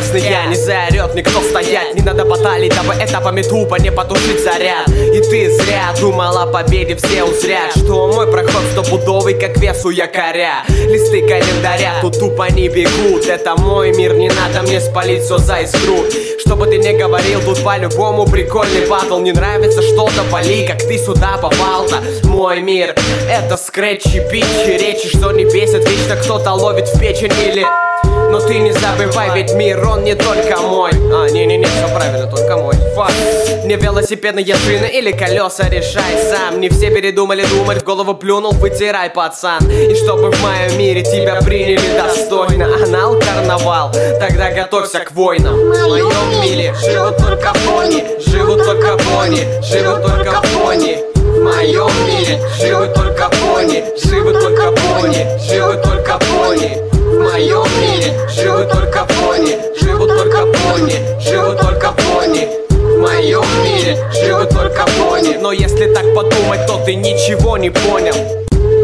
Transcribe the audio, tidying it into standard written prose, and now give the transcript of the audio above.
честный я, не заорет никто стоять. Не надо баталить, дабы этапами тупо не потушить заряд. И ты зря думал о победе, все узрят, что мой проход стопудовый, как вес у якоря. Листы календаря тут тупо не бегут. Это мой мир, не надо мне спалить все за искру. Что бы ты ни говорил, тут по-любому прикольный батл. Не нравится что-то, вали, как ты сюда попал-то. Мой мир, это скретчи, бичи, речи, что не бесит. Вечно кто-то ловит в печень или... Но ты не забывай, ведь мир, он не только мой. Не-не-не, все правильно, только мой. Фак. Не велосипедные шины или колеса, решай сам. Не все передумали думать, в голову плюнул, вытирай, пацан. И чтобы в моем мире тебя приняли достойно. Анал карнавал, тогда готовься к войнам. В моем мире живут только пони, живут только пони, живут только пони. В моем мире живут только пони, живут только пони, живут только пони. В моем мире живут только пони, живут только пони, живут только пони. В моем мире живут только пони. Но если так подумать, то ты ничего не понял.